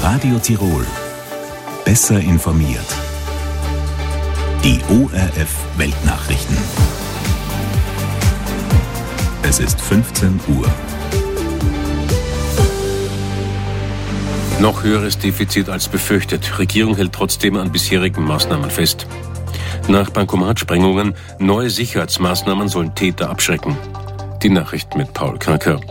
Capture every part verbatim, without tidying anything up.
Radio Tirol. Besser informiert. Die O R F Weltnachrichten. Es ist fünfzehn Uhr. Noch höheres Defizit als befürchtet. Regierung hält trotzdem an bisherigen Maßnahmen fest. Nach Bankomatsprengungen neue Sicherheitsmaßnahmen sollen Täter abschrecken. Die Nachricht mit Paul Kranker.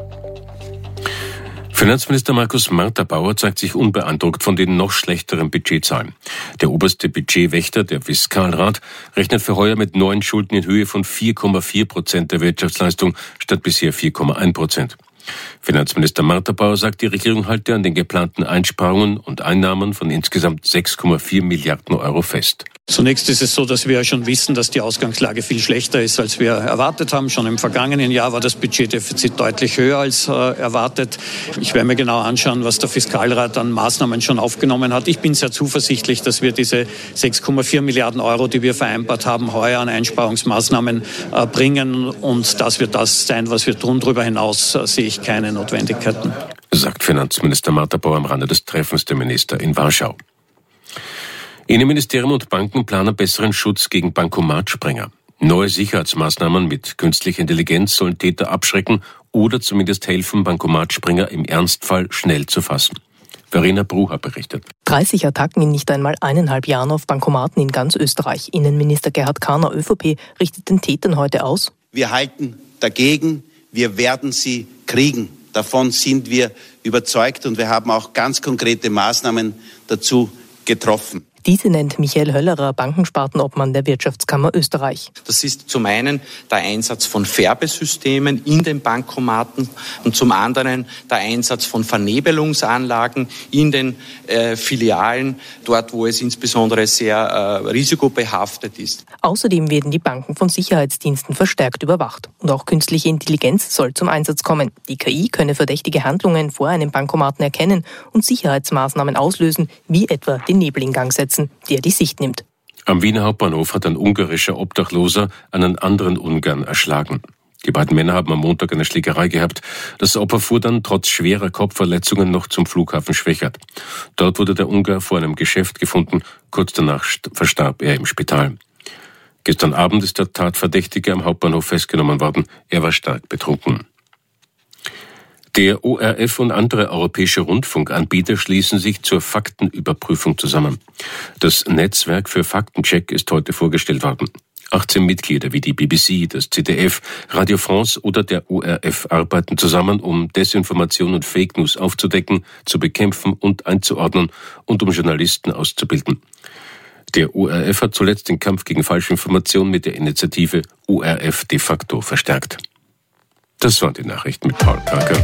Finanzminister Markus Marterbauer zeigt sich unbeeindruckt von den noch schlechteren Budgetzahlen. Der oberste Budgetwächter, der Fiskalrat, rechnet für heuer mit neuen Schulden in Höhe von vier Komma vier Prozent der Wirtschaftsleistung statt bisher vier Komma eins Prozent. Finanzminister Marterbauer sagt, die Regierung halte an den geplanten Einsparungen und Einnahmen von insgesamt sechs Komma vier Milliarden Euro fest. Zunächst ist es so, dass wir schon wissen, dass die Ausgangslage viel schlechter ist, als wir erwartet haben. Schon im vergangenen Jahr war das Budgetdefizit deutlich höher als äh, erwartet. Ich werde mir genau anschauen, was der Fiskalrat an Maßnahmen schon aufgenommen hat. Ich bin sehr zuversichtlich, dass wir diese sechs Komma vier Milliarden Euro, die wir vereinbart haben, heuer an Einsparungsmaßnahmen äh, bringen. Und das wird das sein, was wir tun. Darüber hinaus äh, sehe ich keine Notwendigkeiten. Sagt Finanzminister Marterbauer am Rande des Treffens der Minister in Warschau. Innenministerium und Banken planen besseren Schutz gegen Bankomatsprenger. Neue Sicherheitsmaßnahmen mit künstlicher Intelligenz sollen Täter abschrecken oder zumindest helfen, Bankomatsprenger im Ernstfall schnell zu fassen. Verena Brucher berichtet. dreißig Attacken in nicht einmal eineinhalb Jahren auf Bankomaten in ganz Österreich. Innenminister Gerhard Kahner, ÖVP, richtet den Tätern heute aus: Wir halten dagegen, wir werden sie kriegen. Davon sind wir überzeugt und wir haben auch ganz konkrete Maßnahmen dazu getroffen. Diese nennt Michael Höllerer, Bankenspartenobmann der Wirtschaftskammer Österreich. Das ist zum einen der Einsatz von Färbesystemen in den Bankomaten und zum anderen der Einsatz von Vernebelungsanlagen in den äh, Filialen, dort wo es insbesondere sehr äh, risikobehaftet ist. Außerdem werden die Banken von Sicherheitsdiensten verstärkt überwacht. Und auch künstliche Intelligenz soll zum Einsatz kommen. Die K I könne verdächtige Handlungen vor einem Bankomaten erkennen und Sicherheitsmaßnahmen auslösen, wie etwa den Nebel in Gang setzen, der die Sicht nimmt. Am Wiener Hauptbahnhof hat ein ungarischer Obdachloser einen anderen Ungarn erschlagen. Die beiden Männer haben am Montag eine Schlägerei gehabt. Das Opfer fuhr dann trotz schwerer Kopfverletzungen noch zum Flughafen Schwechat. Dort wurde der Ungar vor einem Geschäft gefunden. Kurz danach verstarb er im Spital. Gestern Abend ist der Tatverdächtige am Hauptbahnhof festgenommen worden. Er war stark betrunken. Der O R F und andere europäische Rundfunkanbieter schließen sich zur Faktenüberprüfung zusammen. Das Netzwerk für Faktencheck ist heute vorgestellt worden. achtzehn Mitglieder wie die B B C, das Z D F, Radio France oder der O R F arbeiten zusammen, um Desinformation und Fake News aufzudecken, zu bekämpfen und einzuordnen und um Journalisten auszubilden. Der O R F hat zuletzt den Kampf gegen Falschinformation mit der Initiative O R F de facto verstärkt. Das waren die Nachrichten mit Paul Kranker.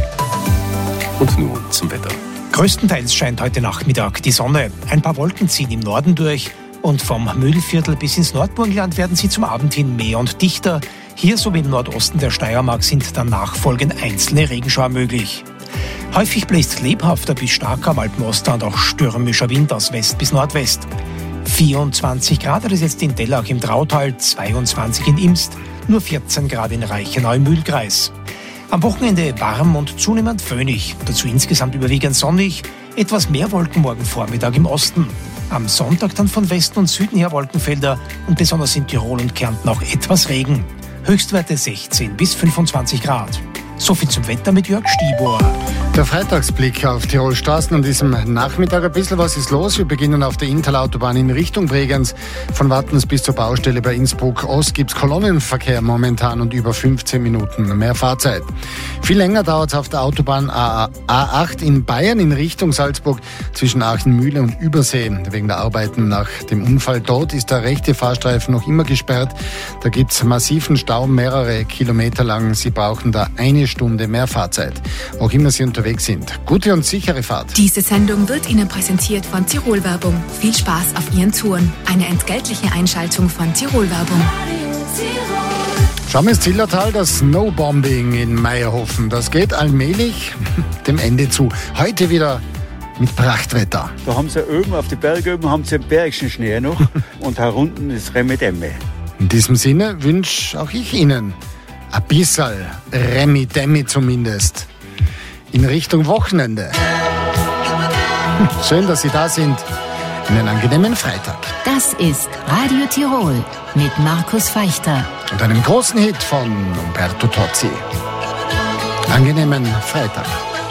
Und nun zum Wetter. Größtenteils scheint heute Nachmittag die Sonne. Ein paar Wolken ziehen im Norden durch und vom Mühlviertel bis ins Nordburgenland werden sie zum Abend hin mehr und dichter. Hier sowie im Nordosten der Steiermark sind danach folgend einzelne Regenschauer möglich. Häufig bläst lebhafter bis starker am Alpen-Oster und auch stürmischer Wind aus West bis Nordwest. vierundzwanzig Grad hat es jetzt in Dellach im Trautal, zweiundzwanzig in Imst, nur vierzehn Grad in Reichenau im Mühlkreis. Am Wochenende warm und zunehmend föhnig, dazu insgesamt überwiegend sonnig, etwas mehr Wolken morgen Vormittag im Osten. Am Sonntag dann von Westen und Süden her Wolkenfelder und besonders in Tirol und Kärnten auch etwas Regen. Höchstwerte sechzehn bis fünfundzwanzig Grad. Soviel zum Wetter mit Jörg Stibor. Der Freitagsblick auf Tirol Straßen an diesem Nachmittag. Ein bisschen was ist los. Wir beginnen auf der Inntal-Autobahn in Richtung Bregenz. Von Wattens bis zur Baustelle bei Innsbruck Ost gibt es Kolonnenverkehr momentan und über fünfzehn Minuten mehr Fahrzeit. Viel länger dauert es auf der Autobahn A acht in Bayern in Richtung Salzburg zwischen Aachenmühle und Übersee. Wegen der Arbeiten nach dem Unfall dort ist der rechte Fahrstreifen noch immer gesperrt. Da gibt es massiven Stau, mehrere Kilometer lang. Sie brauchen da eine Stunde mehr Fahrzeit. Auch immer Sie unterwegs sind. Gute und sichere Fahrt. Diese Sendung wird Ihnen präsentiert von Tirol Werbung. Viel Spaß auf Ihren Touren. Eine entgeltliche Einschaltung von Tirol Werbung. Schauen wir ins Zillertal, das Snowbombing in Meierhofen. Das geht allmählich dem Ende zu. Heute wieder mit Prachtwetter. Da haben sie oben auf die Berge oben haben sie einen bergischen Schnee noch und herunten ist Remi-Demi. In diesem Sinne wünsche auch ich Ihnen ein bisschen Remi-Demi zumindest in Richtung Wochenende. Schön, dass Sie da sind. Einen angenehmen Freitag. Das ist Radio Tirol mit Markus Feichter. Und einem großen Hit von Umberto Tozzi. Angenehmen Freitag.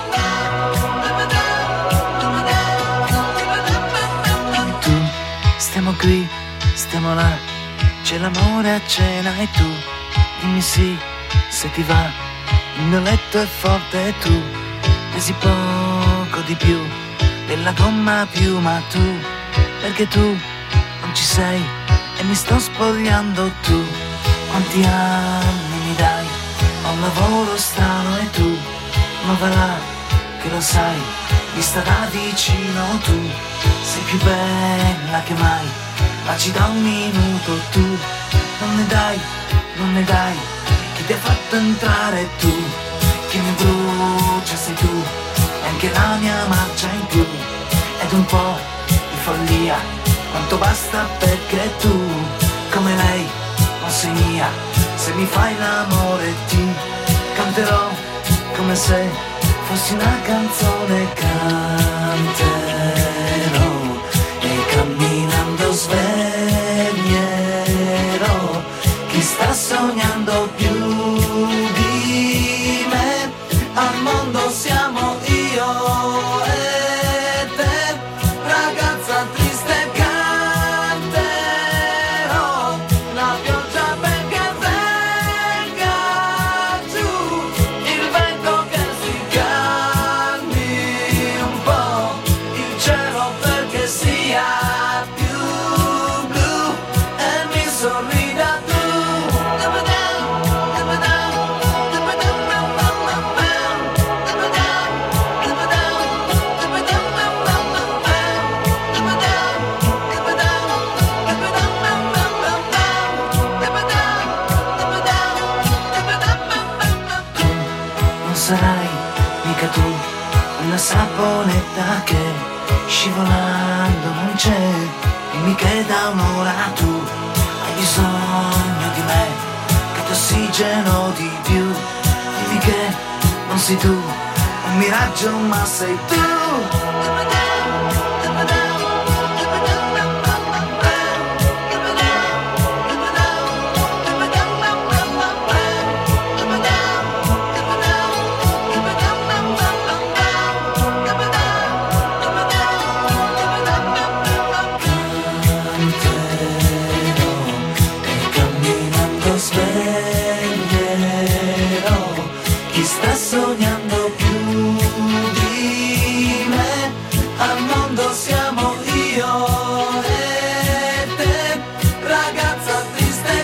Tu, stiamo qui, stiamo là, c'è l'amore a cena e tu, dimmi sì, se ti va, il mio letto è forte e tu, pesi poco di più, della gomma più, ma tu, perché tu non ci sei e mi sto spogliando tu, quanti anni mi dai, ho un lavoro strano e tu, ma va là, che lo sai, vista da vicino tu, sei più bella che mai, ma ci da un minuto tu, non ne dai, non ne dai, chi ti ha fatto entrare tu, chi mi brucia sei tu, e anche la mia marcia in più, ed un po' di follia, quanto basta perché tu, come lei, non sei mia, se mi fai l'amore ti canterò come se fossi una canzone, canterò e camminando sveglierò chi sta sognando più di me, al mondo siamo io e te, ragazza triste canterò la pioggia perché venga giù, il vento che si calmi un po', il cielo perché sia più blu e mi sorrida tu. Non sarai mica tu una saponetta che scivolando non c'è, dimmi che da un'ora tu hai bisogno di me, che ti ossigeno di più, dimmi che non sei tu un miraggio ma sei tu. Chi sta sognando più di me, al mondo siamo io e te, ragazza triste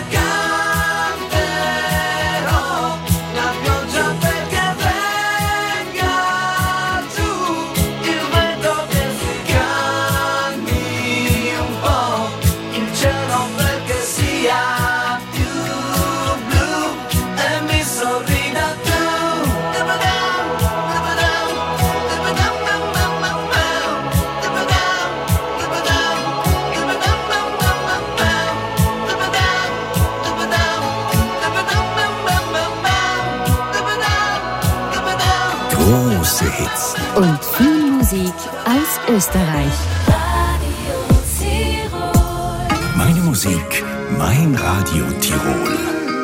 canterò la pioggia perché venga giù, il vento che si calmi un po', il cielo perché sia più blu e mi sorrida tu. Große Hits Und viel Musik aus Österreich. Meine Musik, mein Radio Tirol.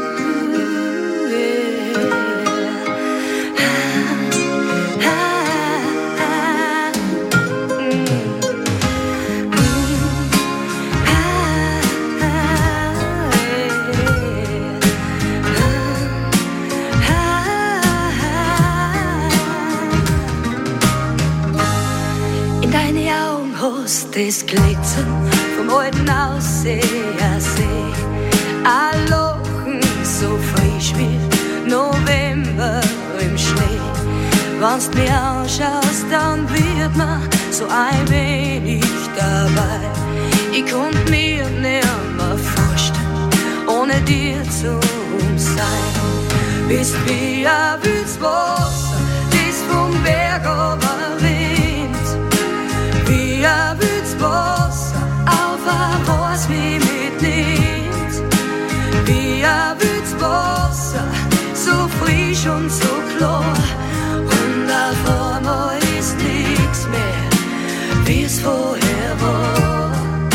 Das Glitzern vom alten Ausseher See, ein Lachen so frisch wie November im Schnee. Wenn's mich anschaust, dann wird mir so ein wenig dabei. Ich konnt mir nimmer vorstellen, ohne dir zu sein. Bist wie ein wildes Wasser, das vom Berg runterrinnt, wie ein wildes Wasser auf ein Ross wie mitnimmt, wie ein wildes Wasser, so frisch und so klar, und auf einmal ist nix mehr, vorher war.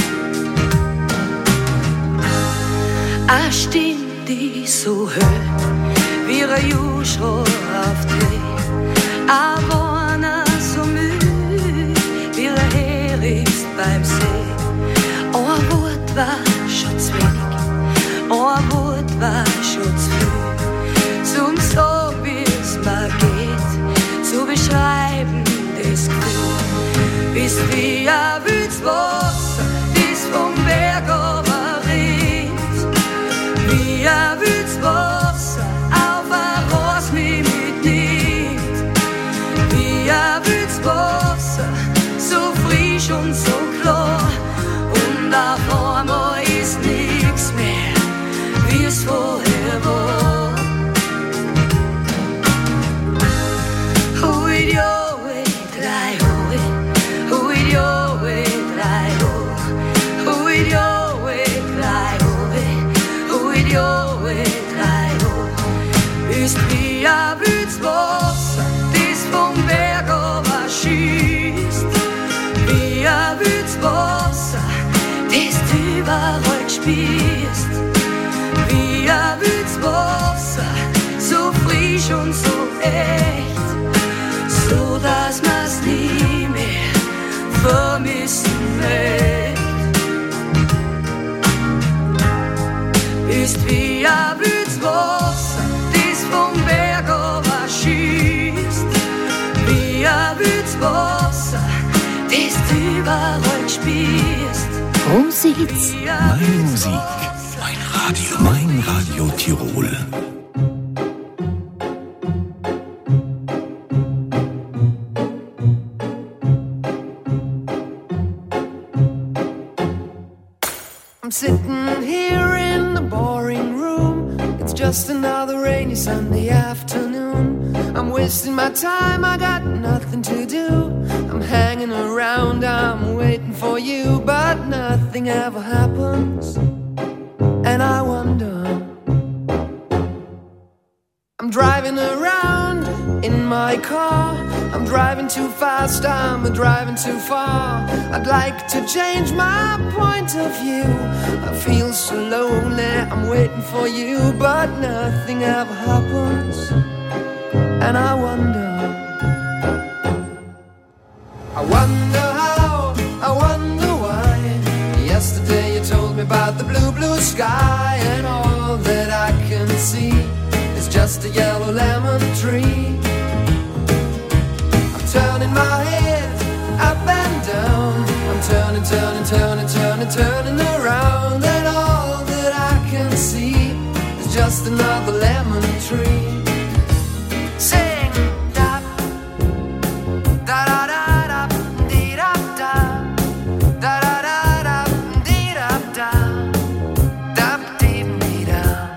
A Stimme, die so hört, wie ein Juschrohr aufdreht, a Warner so müde, wie er her ist beim See. Ein Wort war schon zu wenig, ein Wort war schon zu viel, zum so wie es mir geht, zu beschreiben das Gefühl. Bist wie ein wildes Wasser, das vom Berg aber rinnt, wie ein wildes Wasser auf ein Ross mich mitnimmt, wie ein wildes Wasser, so frisch und so klar, und auf einmal ist nichts mehr, wie es vorher war. Hui, jo, hui, drei, hui, hui, jo, hui, drei, hui, hui, jo, hui, drei, hui, hui, jo, hui, drei, hui. Ist wie ein wildes Wasser, das vom Berg aber schießt, wie ein wildes Wasser, das du überall spürst, wie ein wildes Wasser, so frisch und so echt, so dass man's nie mehr vermissen möcht. Ist wie ein wildes Wasser, das vom Berg aber schießt, wie ein wildes Wasser, das du überall spürst. Große Hits. Meine Musik, mein Radio, mein Radio Tirol. I'm sitting here in the boring room. It's just another rainy Sunday afternoon. I'm wasting my time, I got nothing to do. I'm hanging around, I'm waiting for you, but nothing ever happens. And I wonder, I'm driving around in my car. I'm driving too fast, I'm driving too far. I'd like to change my point of view. I feel so lonely, I'm waiting for you, but nothing ever happens. And I wonder, I wonder how, I wonder why. Yesterday you told me about the blue, blue sky, and all that I can see is just a yellow lemon tree. I'm turning my head up and down. I'm turning, turning, turning, turning, turning around, and all that I can see is just another lemon tree. Sing, da, da, da, da, da, dee, da, da, da, da, da, da, dee, da, da, da, dee, dee, da.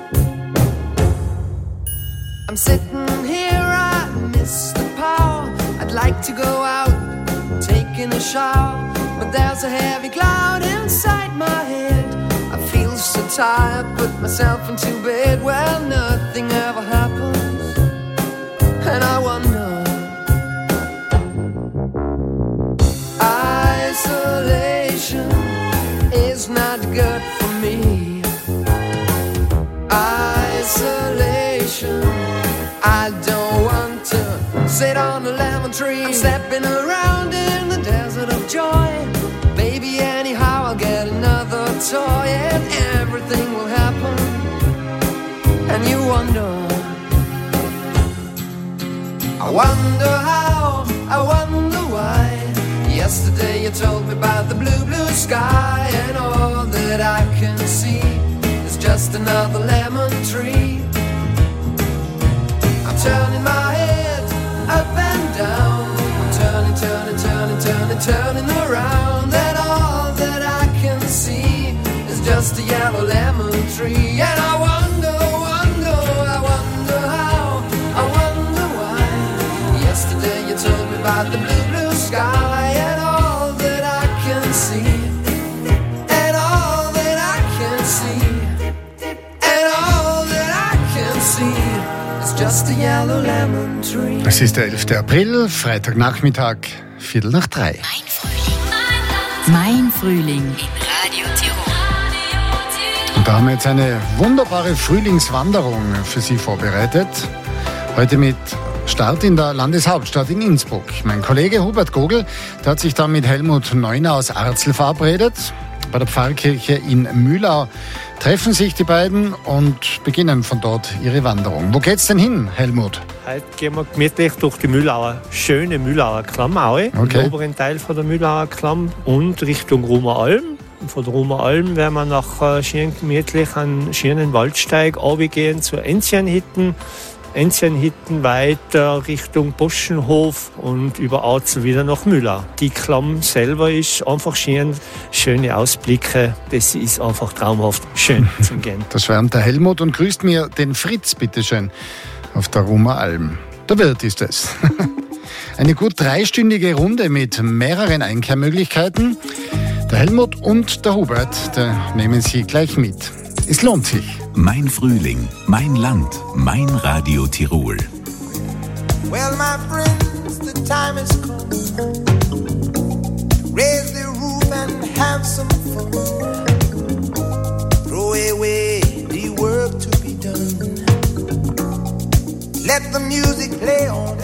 I'm sitting here, I miss the power. I'd like to go out, taking a shower, but there's a heavy cloud inside my head. I feel so tired, put myself into bed. Well, nothing ever happens. And I wonder, isolation is not good for me. Isolation, I don't want to sit on a lemon tree. I'm stepping around in the desert of joy. Maybe anyhow I'll get another toy, and everything will happen. And you wonder, I wonder how, I wonder why. Yesterday you told me about the blue, blue sky, and all that I can see is just another lemon tree. I'm turning my head up and down. I'm turning, turning, turning, turning, turning around, and all that I can see is just a yellow lemon tree. And I wonder, wonder, I wonder how, I wonder why. Yesterday you told me about the blue, blue sky, and all that I can see, and all that I can see, and all that I can see is just a yellow lemon tree. Es ist der elfte April, Freitagnachmittag, Viertel nach drei. Mein Frühling, Mein Frühling in Radio Tirol. Und da haben wir jetzt eine wunderbare Frühlingswanderung für Sie vorbereitet. Heute mit Start in der Landeshauptstadt in Innsbruck. Mein Kollege Hubert Gogel, der hat sich da mit Helmut Neuner aus Arzl verabredet. Bei der Pfarrkirche in Mühlau treffen sich die beiden und beginnen von dort ihre Wanderung. Wo geht's denn hin, Helmut? Heute gehen wir gemütlich durch die Mühlauer, schöne Mühlauer Klammaue, okay. Im oberen Teil von der Mühlauer Klamm und Richtung Rumeralm. Von der Rumeralm werden wir nach äh, schön gemütlich einen schönen Waldsteig runtergehen zur Enzianhütten. Enzianhütten weiter Richtung Boschenhof und über Arzl wieder nach Mühlau. Die Klamm selber ist einfach schön, schöne Ausblicke, das ist einfach traumhaft schön zum Gehen. Das schwärmt der Helmut und grüßt mir den Fritz, bitteschön, auf der Rumeralm. Der Wirt ist es. Eine gut dreistündige Runde mit mehreren Einkehrmöglichkeiten. Der Helmut und der Hubert, der nehmen Sie gleich mit. Es lohnt sich. Mein Frühling, mein Land, mein Radio Tirol. Well, my friends, the time has come. Raise the roof and have some fun. Throw away the work to be done. Let the music play on.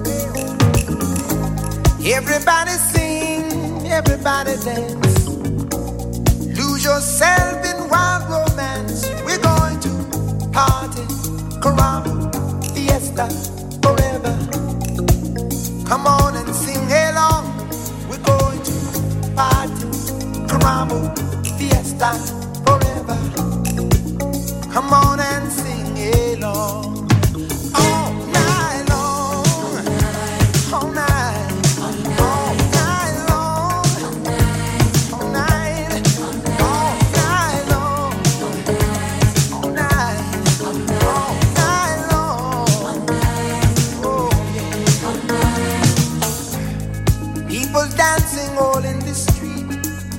Everybody sing, everybody dance. Lose yourself in wild romance. We're going to party, caramba, fiesta, forever. Come on and sing along. We're going to party, caramba, fiesta, forever. Come on and sing along. All night long, all night. All in the street,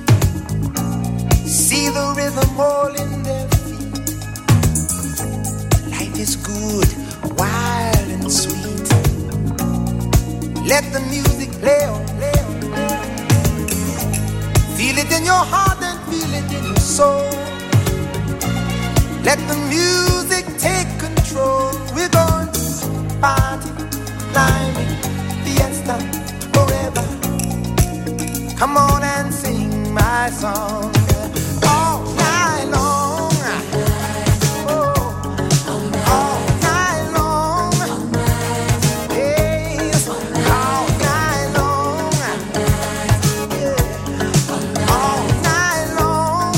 see the rhythm all in their feet. Life is good, wild and sweet. Let the music play on, play on, play on. Feel it in your heart and feel it in your soul. Let the music take control. We're going to party, climbing, fiesta, forever. Come on and sing my song all night long. Oh, all night long. Yes, all night long. Yeah, all night long.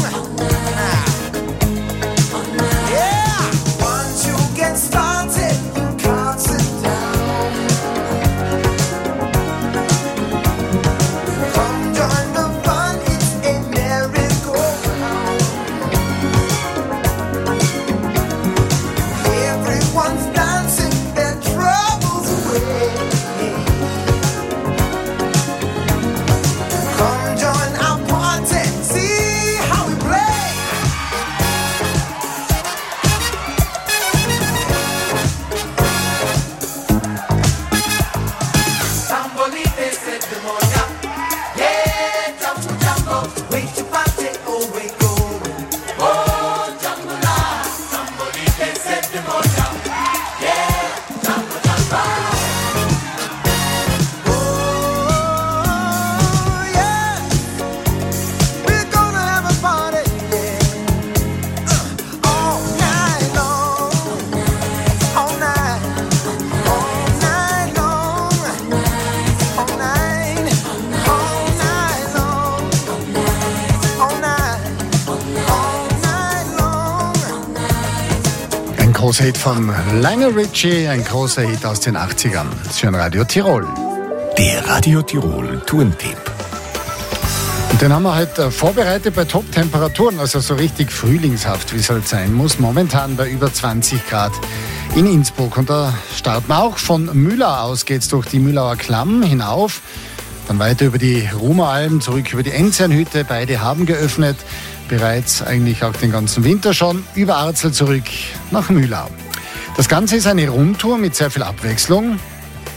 Yeah, once you get started, you can't sit down. Großer Hit von Lionel Richie, ein großer Hit aus den achtzigern. Das ist Radio Tirol. Der Radio Tirol Tourentipp. Und den haben wir heute vorbereitet bei Top-Temperaturen, also so richtig frühlingshaft, wie es halt sein muss. Momentan bei über zwanzig Grad in Innsbruck. Und da starten wir auch von Mühlau aus, geht's durch die Mühlauer Klamm hinauf, dann weiter über die Rumeralm, zurück über die Enzianhütte. Beide haben geöffnet, bereits eigentlich auch den ganzen Winter schon, über Arzl zurück nach Mühlau. Das Ganze ist eine Rundtour mit sehr viel Abwechslung.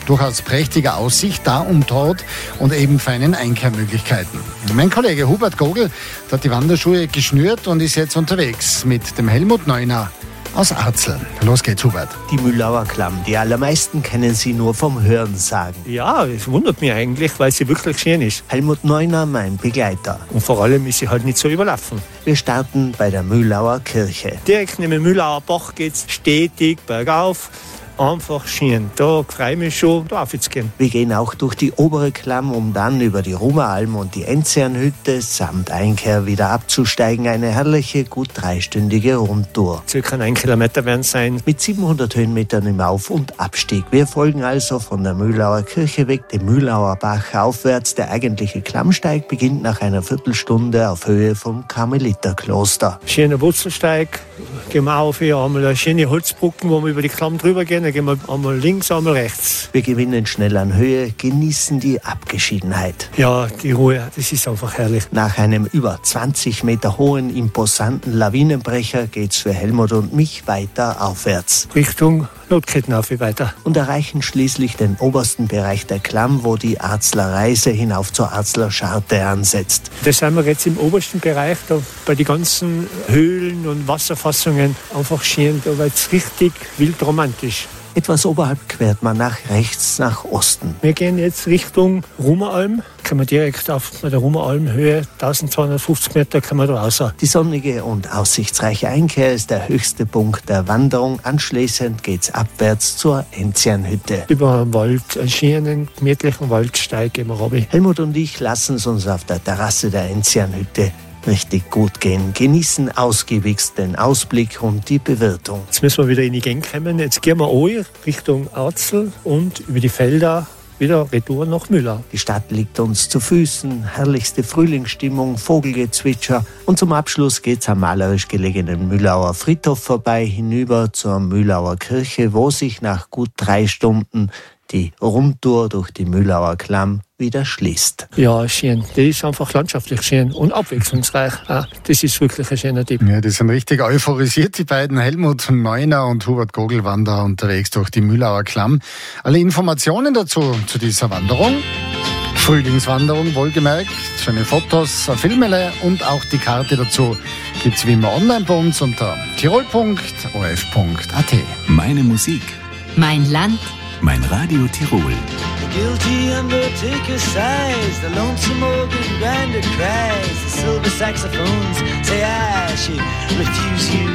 durchaus prächtiger Aussicht da und dort und eben feinen Einkehrmöglichkeiten. Mein Kollege Hubert Gogl hat die Wanderschuhe geschnürt und ist jetzt unterwegs mit dem Helmut Neuner aus Arzl. Los geht's, Hubert. Die Mühlauer Klamm. Die allermeisten kennen sie nur vom Hörensagen. Ja, es wundert mich eigentlich, weil sie wirklich schön ist. Helmut Neuner, mein Begleiter. Und vor allem ist sie halt nicht so überlaufen. Wir starten bei der Mühlauer Kirche. Direkt neben dem Mühlauer Bach geht's stetig bergauf. Einfach schön. Da freue ich mich schon, da aufzugehen. Wir gehen auch durch die obere Klamm, um dann über die Rumeralm und die Enzianhütte samt Einkehr wieder abzusteigen. Eine herrliche, gut dreistündige Rundtour. Circa ein Kilometer werden es sein. Mit siebenhundert Höhenmetern im Auf- und Abstieg. Wir folgen also von der Mühlauer Kirche weg, dem Mühlauer Bach aufwärts. Der eigentliche Klammsteig beginnt nach einer Viertelstunde auf Höhe vom Karmeliterkloster. Schöner Wurzelsteig. Gehen wir auf, hier haben wir eine schöne Holzbrücken, wo wir über die Klamm drüber gehen. Dann gehen wir einmal links, einmal rechts. Wir gewinnen schnell an Höhe, genießen die Abgeschiedenheit. Ja, die Ruhe, das ist einfach herrlich. Nach einem über zwanzig Meter hohen, imposanten Lawinenbrecher geht's für Helmut und mich weiter aufwärts. Richtung Notkettenaufe weiter. Und erreichen schließlich den obersten Bereich der Klamm, wo die Arzler Reise hinauf zur Arzler Scharte ansetzt. Da sind wir jetzt im obersten Bereich, da bei den ganzen Höhlen und Wasserfassungen. Einfach schön, da wird es richtig wild romantisch. Etwas oberhalb quert man nach rechts, nach Osten. Wir gehen jetzt Richtung Rumeralm. Können wir direkt auf der Rumeralmhöhe, eintausendzweihundertfünfzig Meter, können wir da raus. Die sonnige und aussichtsreiche Einkehr ist der höchste Punkt der Wanderung. Anschließend geht's abwärts zur Enzianhütte. Über einen Wald, einen schönen, gemütlichen Waldsteig gehen wir runter. Helmut und ich lassen es uns auf der Terrasse der Enzianhütte richtig gut gehen, genießen ausgiebigst den Ausblick und die Bewirtung. Jetzt müssen wir wieder in die Gegend kommen. Jetzt gehen wir an Richtung Arzl und über die Felder wieder retour nach Mühlau. Die Stadt liegt uns zu Füßen, herrlichste Frühlingsstimmung, Vogelgezwitscher und zum Abschluss geht's am malerisch gelegenen Mühlauer Friedhof vorbei, hinüber zur Mühlauer Kirche, wo sich nach gut drei Stunden die Rundtour durch die Mühlauer Klamm wieder schließt. Ja, schön. Das ist einfach landschaftlich schön und abwechslungsreich. Das ist wirklich ein schöner Tipp. Ja, die sind richtig euphorisiert, die beiden Helmut Neuner und Hubert Gogl waren da unterwegs durch die Mühlauer Klamm. Alle Informationen dazu, zu dieser Wanderung, Frühlingswanderung wohlgemerkt, schöne Fotos, Filmele und auch die Karte dazu gibt's wie immer online bei uns unter tirol punkt o f punkt a t. Meine Musik. Mein Land. Mein Radio Tirol. The guilty undertaker sighs, the lonesome organ grinder cries, the silver saxophones say I should refuse you.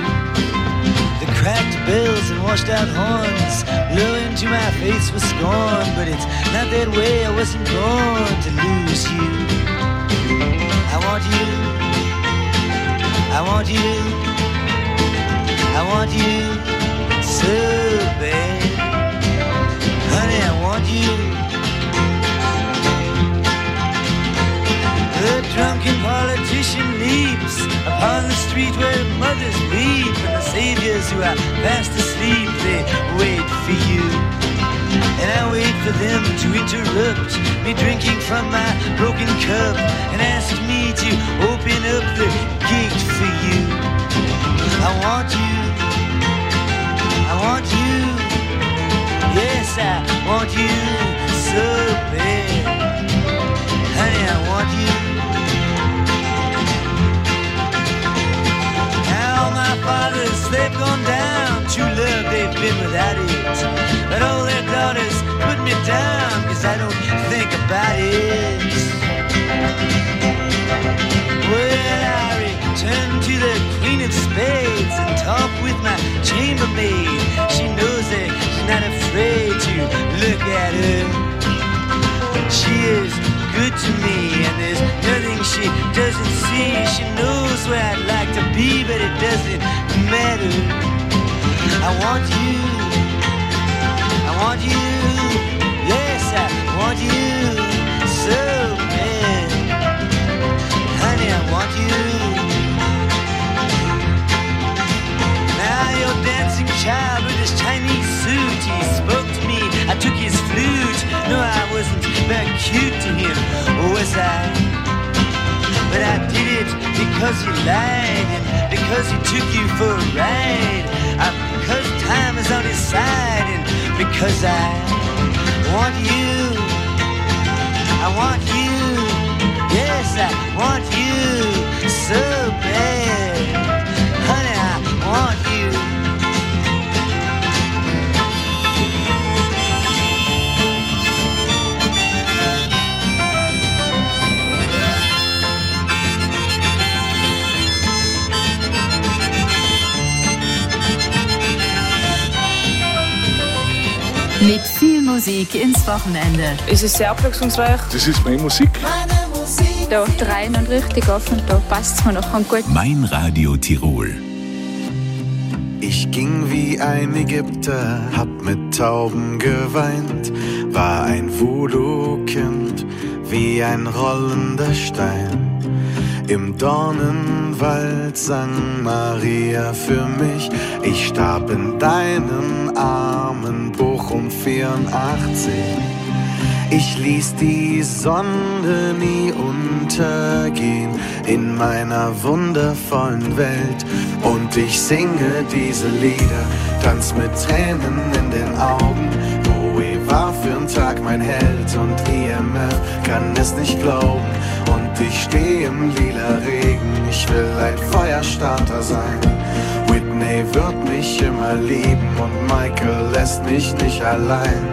The cracked bells and washed out horns blow into my face with scorn, but it's not that way, I wasn't born to lose you. I want you, I want you, I want you so bad. Honey, I want you. The drunken politician leaps upon the street where mothers weep, and the saviors who are fast asleep, they wait for you. And I wait for them to interrupt me drinking from my broken cup and ask me to open up the gate for you. I want you. I want you. Yes, I want you so bad. Honey, I want you. Now my fathers, they've gone down. True love, they've been without it. But all their daughters put me down, cause I don't think about it. Well, I return to the Queen of Spades and talk with my chambermaid. She knows that she's not afraid to look at her. She is good to me and there's nothing she doesn't see. She knows where I'd like to be, but it doesn't matter. I want you. I want you. Yes, I want you so bad. Honey, I want you. Now your dancing child with his Chinese suit, he spoke to me, I took his flute. No, I wasn't very cute to him, was I? But I did it because he lied and because he took you for a ride. Uh, because time is on his side and because I want you. I want you. Yes, I want you so bad. Honey, I want you. Mit viel Musik ins Wochenende. Es ist sehr abwechslungsreich. Das ist meine Musik. Meine Musik. Da dreien und richtig offen, da passt es mir noch gut. Mein Radio Tirol. Ich ging wie ein Ägypter, hab mit Tauben geweint, war ein Voodoo-Kind, wie ein rollender Stein. Im Dornenwald sang Maria für mich, ich starb in deinen Armen, Bochum vierundachtzig. Ich ließ die Sonne nie untergehen in meiner wundervollen Welt. Und ich singe diese Lieder, tanz mit Tränen in den Augen. Bowie war für'n Tag mein Held und E M F kann es nicht glauben. Und ich steh im lila Regen, ich will ein Feuerstarter sein. Whitney wird mich immer lieben und Michael lässt mich nicht allein.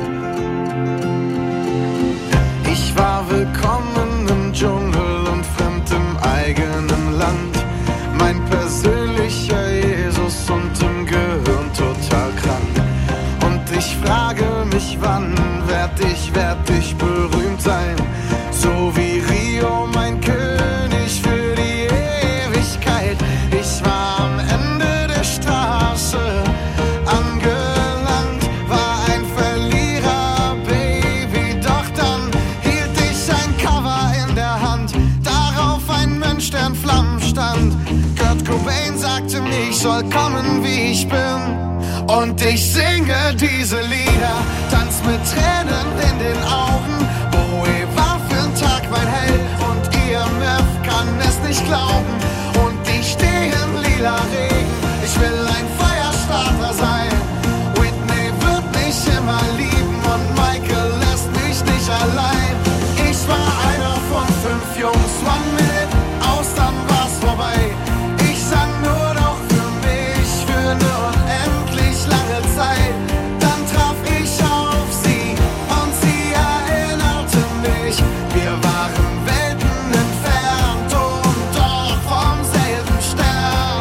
Ich war willkommen im Dschungel und fremd im eigenen Land. Mein persönlicher Jesus und im Gehirn total krank. Und ich frage mich, wann werd ich, werd ich berühmt sein? So wie Rio, mein König für die Ewigkeit. Ich war am Ende der Straße angelangt, war ein Verlierer, Baby. Doch dann hielt ich ein Cover in der Hand, darauf ein Mensch, der in Flammen stand. Kurt Cobain sagte mir, ich soll kommen, wie ich bin. Und ich singe diese Lieder, tanz mit Tränen in den Augen. Bowie war für'n Tag mein Held und E M F kann es nicht glauben. Und ich steh im lila Regen, ich will ein Feuerstarter sein. Whitney wird mich immer lieben und Michael lässt mich nicht allein. Ich war einer von fünf Jungs, one minute, aus dann war's vorbei. Ich sang nur noch für mich, für eine unendlich lange Zeit. Dann traf ich auf sie und sie erinnerte mich. Wir waren Welten entfernt und doch vom selben Stern.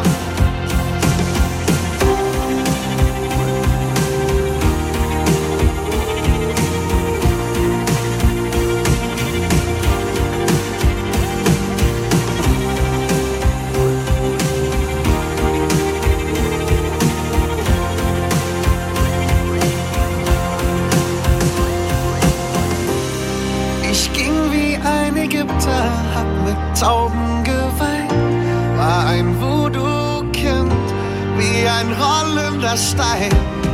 Ich ging wie ein Ägypter, hab mit Tauben geweint, war ein Voodoo-Kind, wie ein rollender Stein.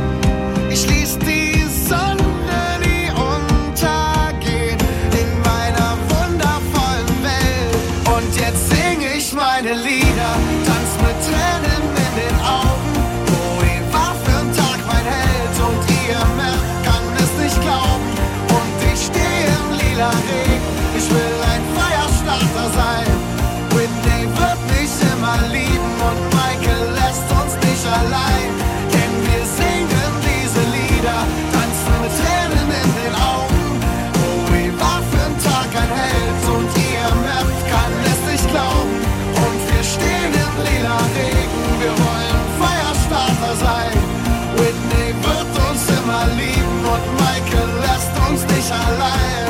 Ich ließ die Sonne nie untergehen in meiner wundervollen Welt. Und jetzt sing ich meine Lieder, tanz mit Tränen in den Augen. Bowie war für'n Tag mein Held und E M F kann es nicht glauben. Und ich steh im lila Regen, ich will ein Feuerstarter sein. Whitney wird mich immer lieben und Michael lässt uns nicht allein. Denn wir singen diese Lieder, tanzen mit Tränen in den Augen. Bowie war für'n Tag ein Held und E M F kann es nicht glauben. Und wir stehen im lila Regen, wir wollen Feuerstarter sein. Whitney wird uns immer lieben und Michael lässt uns nicht allein.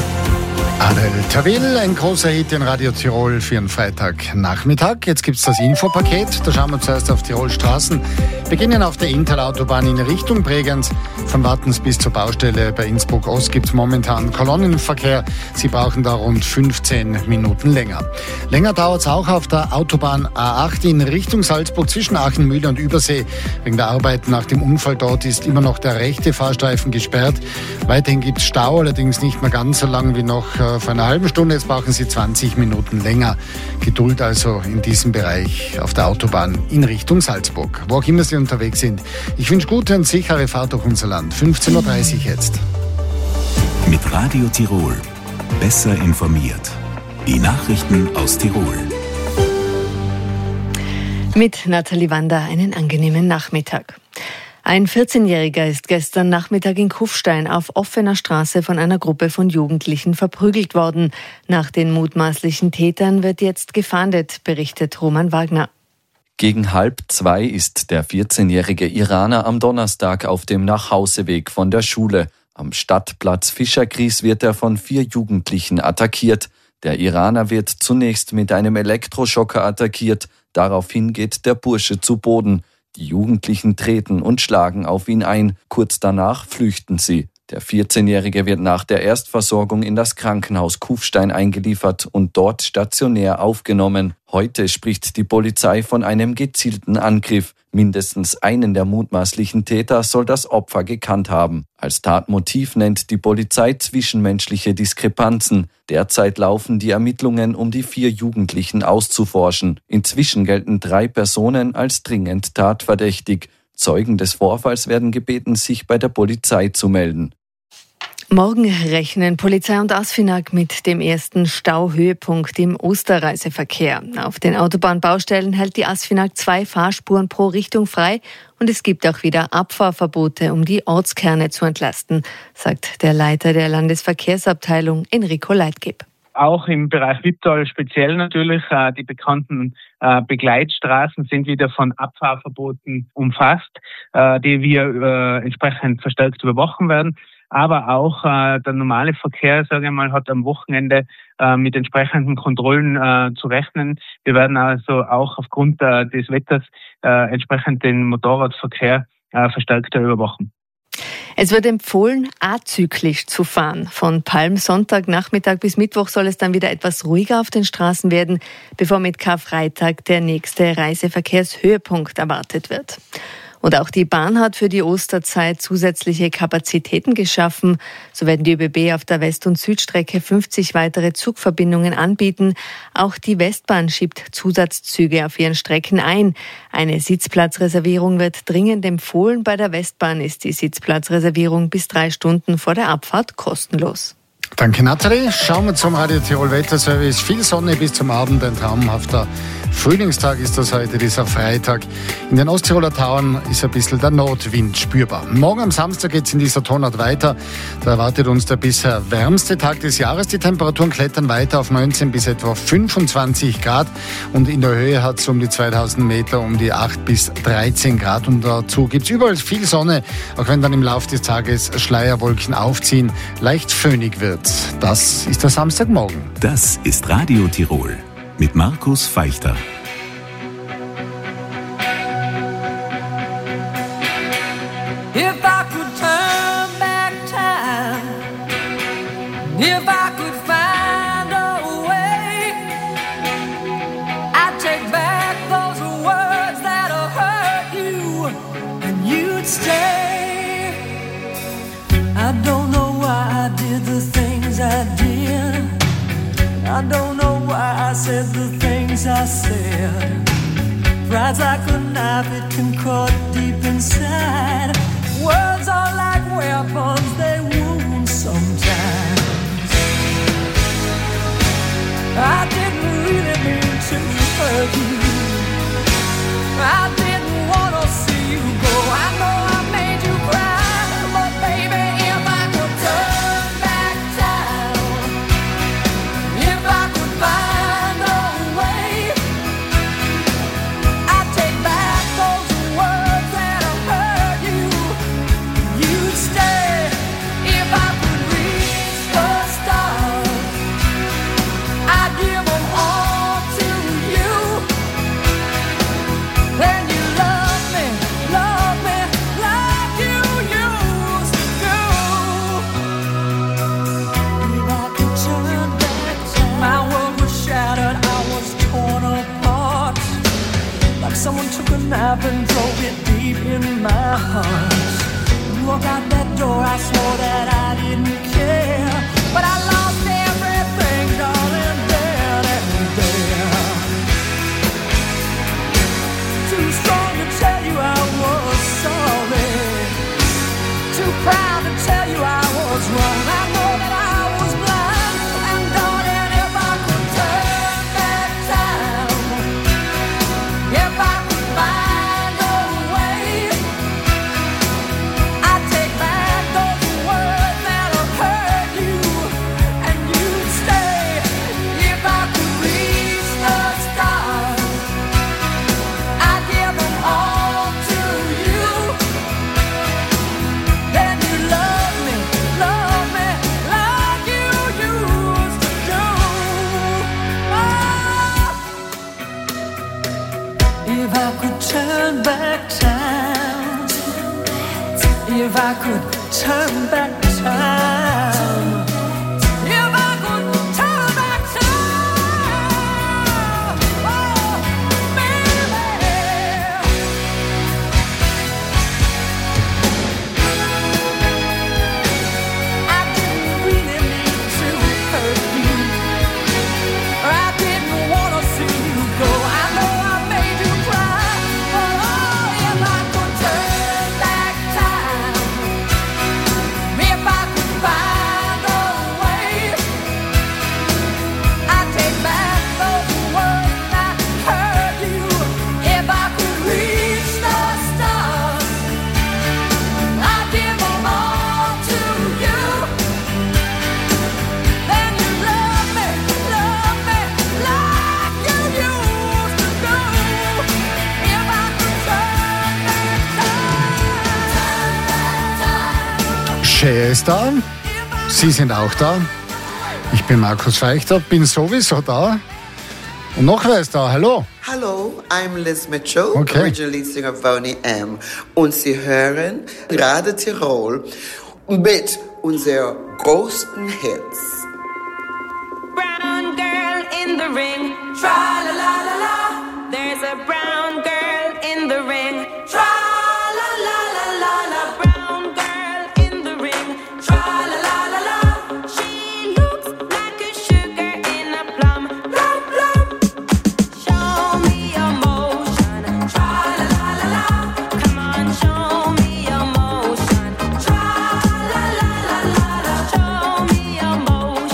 Adel Tawil, ein großer Hit in Radio Tirol für einen Freitagnachmittag. Jetzt gibt's das Infopaket. Da schauen wir zuerst auf Tirol Straßen. Beginnen auf der Intalautobahn in Richtung Bregenz. Von Wattens bis zur Baustelle bei Innsbruck Ost gibt's momentan Kolonnenverkehr. Sie brauchen da rund fünfzehn Minuten länger. Länger dauert's auch auf der Autobahn A acht in Richtung Salzburg zwischen Aachenmühle und Übersee. Wegen der Arbeiten nach dem Unfall dort ist immer noch der rechte Fahrstreifen gesperrt. Weiterhin gibt's Stau, allerdings nicht mehr ganz so lang wie noch vor einer halben Stunde. Jetzt brauchen Sie zwanzig Minuten länger. Geduld also in diesem Bereich auf der Autobahn in Richtung Salzburg. Wo auch immer Sie unterwegs sind. Ich wünsche gute und sichere Fahrt durch unser Land. fünfzehn Uhr dreißig jetzt. Mit Radio Tirol. Besser informiert. Die Nachrichten aus Tirol. Mit Nathalie Wander einen angenehmen Nachmittag. Ein vierzehnjähriger ist gestern Nachmittag in Kufstein auf offener Straße von einer Gruppe von Jugendlichen verprügelt worden. Nach den mutmaßlichen Tätern wird jetzt gefahndet, berichtet Roman Wagner. Gegen halb zwei ist der vierzehnjährige Iraner am Donnerstag auf dem Nachhauseweg von der Schule. Am Stadtplatz Fischergries wird er von vier Jugendlichen attackiert. Der Iraner wird zunächst mit einem Elektroschocker attackiert. Daraufhin geht der Bursche zu Boden. Die Jugendlichen treten und schlagen auf ihn ein. Kurz danach flüchten sie. Der vierzehnjährige wird nach der Erstversorgung in das Krankenhaus Kufstein eingeliefert und dort stationär aufgenommen. Heute spricht die Polizei von einem gezielten Angriff. Mindestens einen der mutmaßlichen Täter soll das Opfer gekannt haben. Als Tatmotiv nennt die Polizei zwischenmenschliche Diskrepanzen. Derzeit laufen die Ermittlungen, um die vier Jugendlichen auszuforschen. Inzwischen gelten drei Personen als dringend tatverdächtig. Zeugen des Vorfalls werden gebeten, sich bei der Polizei zu melden. Morgen rechnen Polizei und ASFINAG mit dem ersten Stauhöhepunkt im Osterreiseverkehr. Auf den Autobahnbaustellen hält die ASFINAG zwei Fahrspuren pro Richtung frei und es gibt auch wieder Abfahrverbote, um die Ortskerne zu entlasten, sagt der Leiter der Landesverkehrsabteilung Enrico Leitgeb. Auch im Bereich Wipptal speziell natürlich, äh, die bekannten äh, Begleitstraßen sind wieder von Abfahrverboten umfasst, äh, die wir äh, entsprechend verstärkt überwachen werden. Aber auch äh, der normale Verkehr, sage ich mal, hat am Wochenende äh, mit entsprechenden Kontrollen äh, zu rechnen. Wir werden also auch aufgrund äh, des Wetters äh, entsprechend den Motorradverkehr äh, verstärkter überwachen. Es wird empfohlen, azyklisch zu fahren. Von Palmsonntag-Nachmittag bis Mittwoch soll es dann wieder etwas ruhiger auf den Straßen werden, bevor mit Karfreitag der nächste Reiseverkehrshöhepunkt erwartet wird. Und auch die Bahn hat für die Osterzeit zusätzliche Kapazitäten geschaffen. So werden die ÖBB auf der West- und Südstrecke fünfzig weitere Zugverbindungen anbieten. Auch die Westbahn schiebt Zusatzzüge auf ihren Strecken ein. Eine Sitzplatzreservierung wird dringend empfohlen. Bei der Westbahn ist die Sitzplatzreservierung bis drei Stunden vor der Abfahrt kostenlos. Danke, Nathalie. Schauen wir zum Radio Tirol Wetterservice. Viel Sonne bis zum Abend, ein traumhafter Frühlingstag ist das heute, dieser Freitag. In den Osttiroler Tauern ist ein bisschen der Nordwind spürbar. Morgen am Samstag geht es in dieser Tonart weiter. Da erwartet uns der bisher wärmste Tag des Jahres. Die Temperaturen klettern weiter auf neunzehn bis etwa fünfundzwanzig Grad. Und in der Höhe hat es um die zweitausend Meter um die acht bis dreizehn Grad. Und dazu gibt es überall viel Sonne, auch wenn dann im Laufe des Tages Schleierwolken aufziehen, leicht föhnig wird. Das ist der Samstagmorgen. Das ist Radio Tirol mit Markus Feichter. If I could turn back time, if I could find a way, I'd take back those words that hurt you, and you'd stay. I don't know why I did the things I did. I don't know why I said the things I said. Pride's like a knife, it can cut deep inside. Words are like weapons, they wound sometimes. I didn't really mean to hurt you. I didn't want to see you go. I know I made you cry, but baby, if I could turn back time, if I could find a way, I'd take back those words that hurt you. You'd stay. If I could reach the stars, I'd give them all to you. Then you love me, love me like you used to do. If I could turn back time, my world was shattered, I was torn apart. Like someone took a knife and drove it deep in my heart. You walk out that door, I swore that I didn't care, but I lost everything, darling, then and there. Too strong to tell you I was sorry, too proud to tell you I was wrong. I know that if I could turn back time. If I could turn back time. Oh, baby. I didn't really mean to hurt you. I didn't want to see you go. I know I made you cry. But oh, if I could turn back time. If I could find a way, I'd take back those words that hurt you. If I could reach the stars, I'd give them all to you. Then you love me, love me like you used to do. If I could turn back time. Cher ist da. Sie sind auch da. Ich bin Markus Feichter, bin sowieso da. Und noch wer ist da? Hallo. Hallo, I'm Liz Mitchell, Okay. Original Lead Singer of Boney M. Und Sie hören Radio Tirol mit unseren größten Hits. Brown girl in the ring, tra la la la la. There's a brown girl in the ring, tra la la la la la. Brown girl in the ring, tra la la la la. She looks like a sugar in a plum, plum plum. Show me your motion, tra la la la la. Come on, show me your motion, tra la la la la la. Show me your motion.